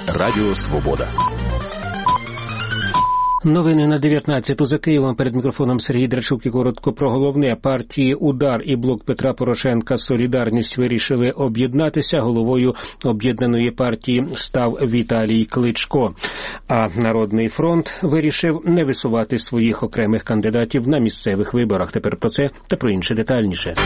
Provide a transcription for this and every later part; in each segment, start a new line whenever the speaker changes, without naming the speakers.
Радіо Свобода.
Новини на 19-ту за Києвом. Перед мікрофоном Сергій Драчук і коротко про головне. Партії «Удар» і «Блок Петра Порошенка. Солідарність» вирішили об'єднатися. Головою об'єднаної партії став Віталій Кличко. А «Народний фронт» вирішив не висувати своїх окремих кандидатів на місцевих виборах. Тепер про це та про інше детальніше.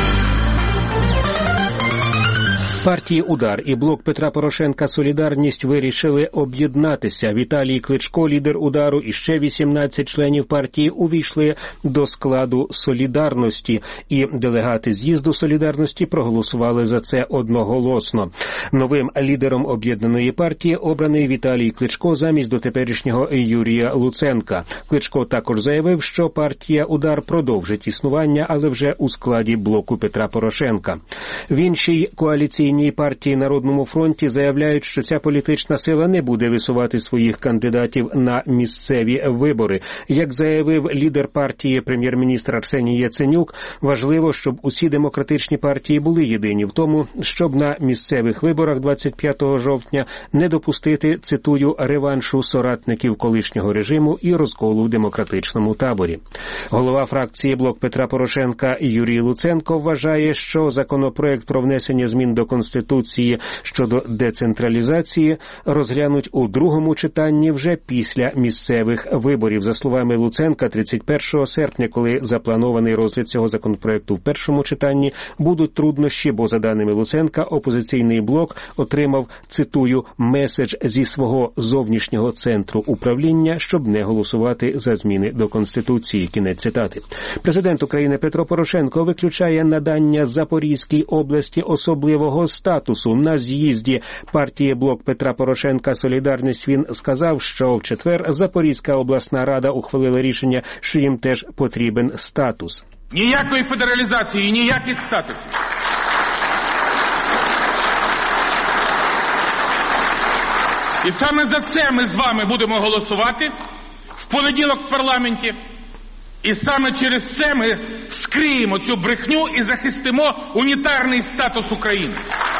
Партії «Удар» і «Блок Петра Порошенка. Солідарність» вирішили об'єднатися. Віталій Кличко, лідер «Удару», і ще 18 членів партії увійшли до складу «Солідарності». І делегати з'їзду «Солідарності» проголосували за це одноголосно. Новим лідером об'єднаної партії обраний Віталій Кличко замість дотеперішнього Юрія Луценка. Кличко також заявив, що партія «Удар» продовжить існування, але вже у складі «Блоку Петра Порошенка». В іншій коаліційній партії «Народному фронті» заявляють, що ця політична сила не буде висувати своїх кандидатів на місцеві вибори. Як заявив лідер партії прем'єр-міністр Арсеній Яценюк, важливо, щоб усі демократичні партії були єдині в тому, щоб на місцевих виборах 25 жовтня не допустити, цитую, реваншу соратників колишнього режиму і розколу в демократичному таборі. Голова фракції «Блок Петра Порошенка» Юрій Луценко вважає, що законопроект про внесення змін до Конституції щодо децентралізації розглянуть у другому читанні вже після місцевих виборів. За словами Луценка, 31 серпня, коли запланований розгляд цього законопроекту в першому читанні, будуть труднощі, бо, за даними Луценка, опозиційний блок отримав, цитую, меседж зі свого зовнішнього центру управління, щоб не голосувати за зміни до Конституції. Кінець цитати. Президент України Петро Порошенко виключає надання Запорізькій області особливого статусу. На з'їзді партії «Блок Петра Порошенка. Солідарність» він сказав, що в четвер Запорізька обласна рада ухвалила рішення, що їм теж потрібен статус.
Ніякої федералізації, ніяких статусів. І саме за це ми з вами будемо голосувати в понеділок в парламенті. І саме через це ми вскриємо цю брехню і захистимо унітарний статус України.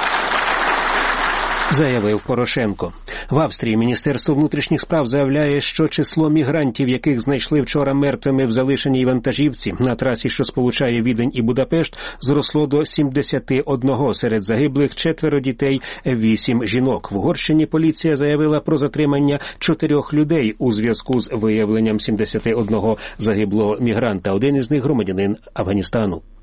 Заявив Порошенко. В Австрії Міністерство внутрішніх справ заявляє, що число мігрантів, яких знайшли вчора мертвими в залишеній вантажівці на трасі, що сполучає Відень і Будапешт, зросло до 71. Серед загиблих 4 дітей, 8 жінок. В Угорщині поліція заявила про затримання 4 людей у зв'язку з виявленням 71 загиблого мігранта. Один із них – громадянин Афганістану.